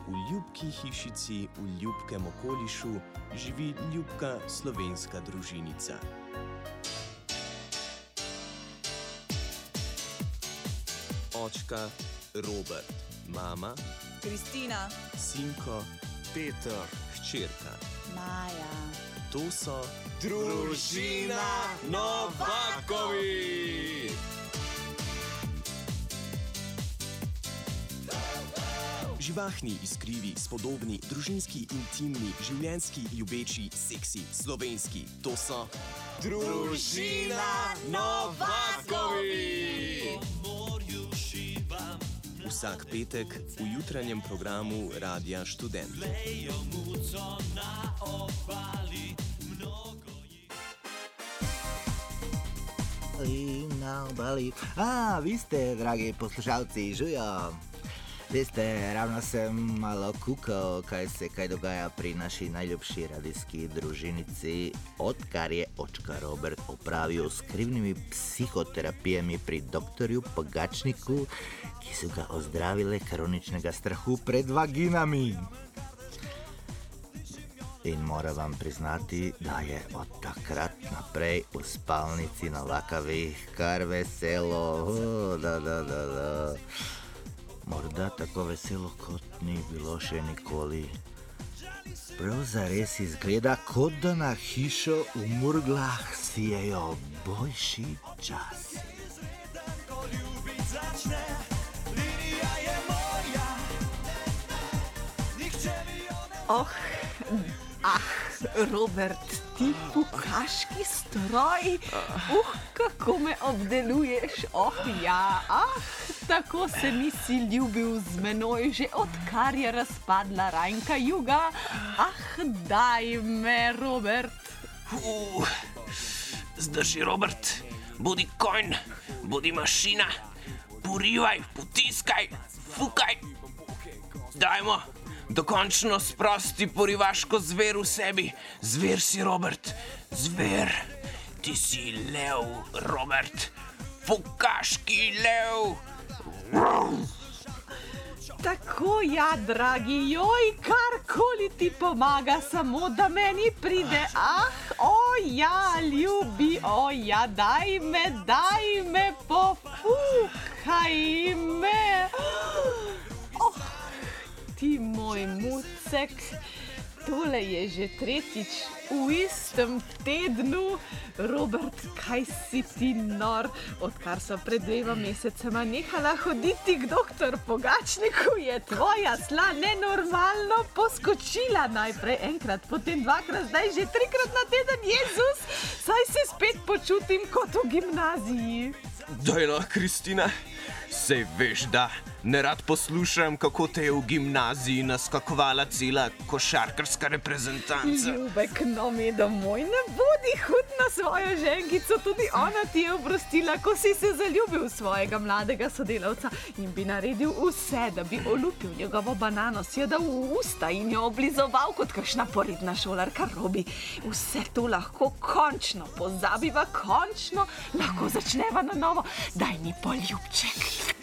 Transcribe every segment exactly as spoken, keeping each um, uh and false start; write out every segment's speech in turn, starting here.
v ljubki hišici v ljubkem okolišu živi ljubka slovenska družinica. Očka Robert, mama Kristina, sinko Peter, hčerka Maja. To so Družina Novakovi! živahni, iskrivi, spodobni, družinski, intimni, življenjski, ljubeči, seksi, slovenski. To so Družina Novakovi! Vsak petek v jutranjem programu Radia Študent. Na obali. A, vi ste, dragi poslušalci, žujo. Veste, ravno sem malo kukal, kaj se kaj dogaja pri naši najljubši radijski družinici, odkar je očka Robert opravil skrivnimi psihoterapijami pri doktorju Pogačniku, ki so ga ozdravile kroničnega strahu pred vaginami. In moram vam priznati, da je od takrat naprej v spalnici Novakovih kar veselo. Oh, da, da, da, da. Morda tako veselo, kot ni bilo še nikoli. Prav zares izgleda, kot da na hišo v Murglah sijejo boljši časi. Oh, ah, Robert, ti pukaški stroj, uh, kako me obdeluješ, oh ja, ah, tako se nisi ljubil z menoj, že odkar je razpadla Rajnka Juga, ah, daj me, Robert. Uh, zdrži, Robert, bodi konj, bodi mašina, porivaj, potiskaj, fukaj, dajmo. Dokončno sprosti porivaško zver v sebi. Zver si, Robert. Zver. Ti si lev, Robert. Fukaški lev. Tako ja, dragi, joj, karkoli ti pomaga, samo da meni pride. Ah, o ja, ljubi, o ja, daj me, daj me, pofukaj me. Oh. Ti moj mucek, tole je že tretjič v istem tednu. Robert, kaj si ti nor? Odkar so pred dvema mesecema nehala hoditi k doktor Pogačniku, je tvoja sla nenormalno poskočila. Najprej enkrat, potem dvakrat, zdaj že trikrat na teden. Jezus, saj se spet počutim kot v gimnaziji. Daj no, Kristina, sej veš, da nerad poslušam, kako te je v gimnaziji naskakovala cela košarkarska reprezentanca. Ljubek, no mi domoj, ne bodi hud na svojo ženkico, tudi ona ti je oprostila, ko si se zaljubil v svojega mladega sodelavca in bi naredil vse, da bi olupil njegovo banano, si jo dal v usta in jo oblizoval kot kakšna poredna šolarka. Robi, vse to lahko končno pozabiva, končno lahko začneva na novo. Daj mi poljubček.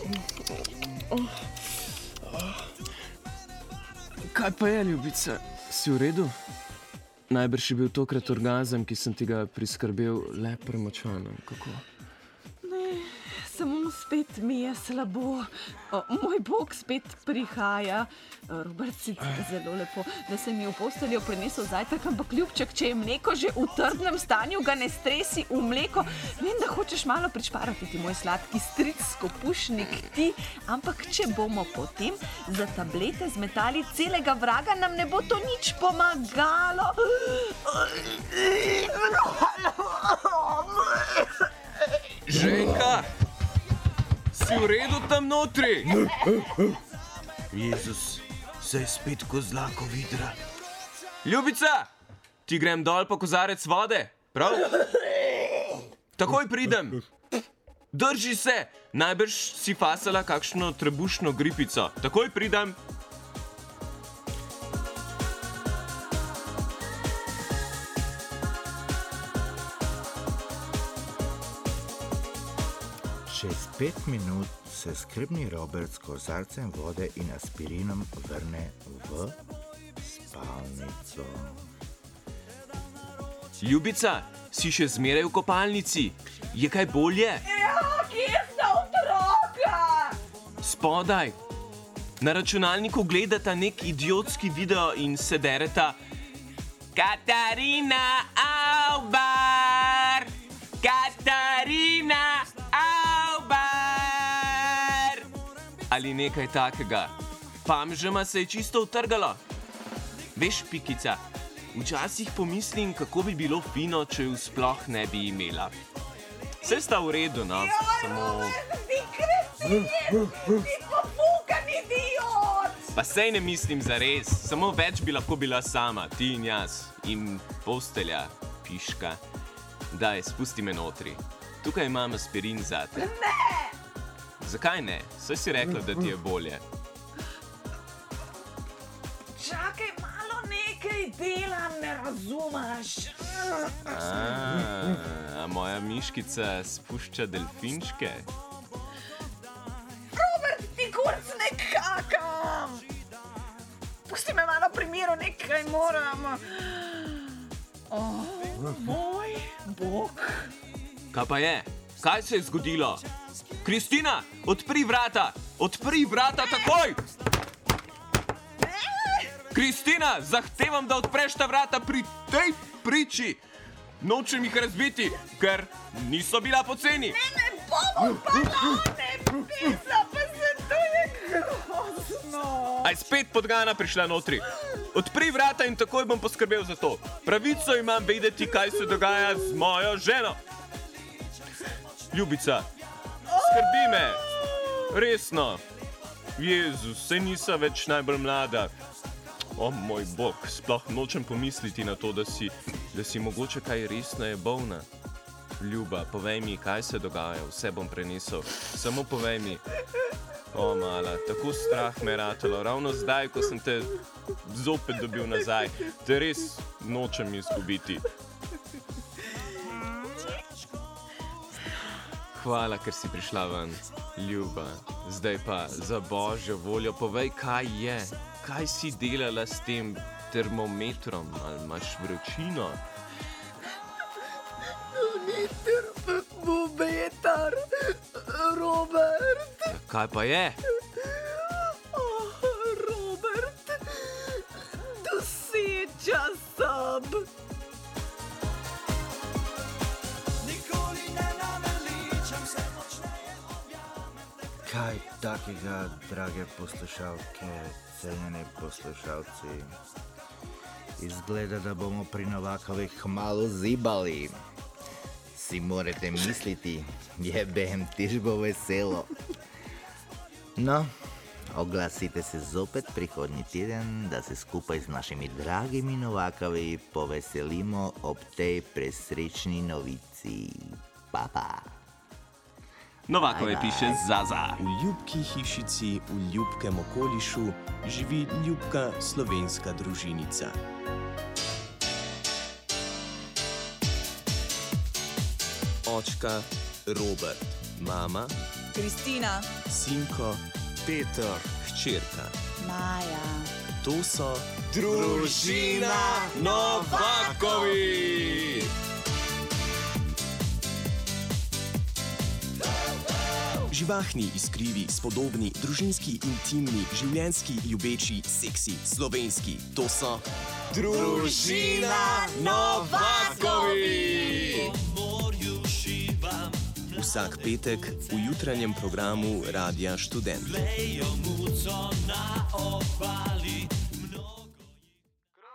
Kaj pa je, ljubica? Si v redu? Najbrž je bil tokrat orgazem, ki sem ti ga priskrbel, le premočan. Kako? Ne, samo spet mi je slabo. O, moj bog spet prihaja. Robert, sicer zelo lepo, da se mi v posteljo prinesel zajtrk, ampak ljubček, če je mleko že v trdnem stanju, ga ne stresi v mleko. Vem, da hočeš malo pričparati, ti moj sladki stric, skopušnik ti, ampak če bomo potem za tablete zmetali celega vraga, nam ne bo to nič pomagalo. Ženka, si v redu tam notri? Jezus, saj spet kozlako vidra. Ljubica, ti grem dol po kozarec vode, prav? Takoj pridem. Drži se, najbrž si fasala kakšno trebušno gripico. Takoj pridem. Čez pet minut se skrbni Robert s kozarcem vode in aspirinom vrne v spalnico. Ljubica, si še zmeraj v kopalnici? Je kaj bolje? Ja, kje sta otroka? Spodaj. Na računalniku gledata nek idiotski video in se dereta. Katarina Aubar! Katarina Aubar! Ali nekaj takega. Pamžama se je čisto utrgalo. Veš, Pikica, včasih pomislim, kako bi bilo fino, če ju sploh ne bi imela. Vse sta v redu, no, samo... Ti kretin, ti pofukan idiot! Pa sej ne mislim zares, samo več bi lahko bila sama, ti in jaz. In postelja, piška. Daj, spusti me notri. Tukaj imam aspirin zate. Ne! Zakaj ne? Saj si rekla, da ti je bolje. Čakaj, malo nekaj delam, ne razumeš? A, a moja miškica spušča delfinčke? Robert, ti kurc ne kakam! Pusti me malo pri miru, nekaj moram. Oh, moj bog. Kaj pa je? Kaj se je zgodilo? Kristina, odpri vrata! Odpri vrata takoj! Kristina, zahtevam, da odpreš ta vrata pri tej priči. Nočem jih razbiti, ker niso bila poceni. Ne, ne bomo balone, pisa, pa se to je grozno. Aj spet podgana prišla notri. Odpri vrata in takoj bom poskrbel za to. Pravico imam vedeti, kaj se dogaja z mojo ženo. Ljubica, skrbi me. Resno. Jezus, saj nisem več najbolj mlada. O moj bog, sploh nočem pomisliti na to, da si, da si mogoče kaj resneje bolna. Ljuba, povej mi, kaj se dogaja, vse bom prenesel. Samo povej mi. O, mala, tako strah me je ratalo. Ravno zdaj, ko sem te zopet dobil nazaj, te res nočem izgubiti. Hvala, ker si prišla ven, Ljuba. Zdaj pa, za božjo voljo, povej, kaj je. Kaj si delala s tem termometrom? Ali imaš vročino? Ni termometar, Robert. Kaj pa je? Oh, Robert, doseča sem. Kaj takega, drage poslušalke, cenjeni poslušalci? Izgleda, da bomo pri Novakovih kmalu zibali. Si morate misliti, jebem, tiž bo veselo. No, oglasite se zopet prihodnji teden, da se skupaj z našimi dragimi Novakovi poveselimo ob tej presrečni novici. Pa, pa. Novakove piše Zaza. V ljubki hišici v ljubkem okolišu živi ljubka slovenska družinica. Očka Robert, mama Kristina, Sinko Peter, hčerka Maja. To so Družina Novakovi! živahni, iskrivi, spodobni, družinski, intimni, življenjski, ljubeči, seksi, slovenski. To so Družina Novakovi! Vsak petek v jutranjem programu Radia Študent.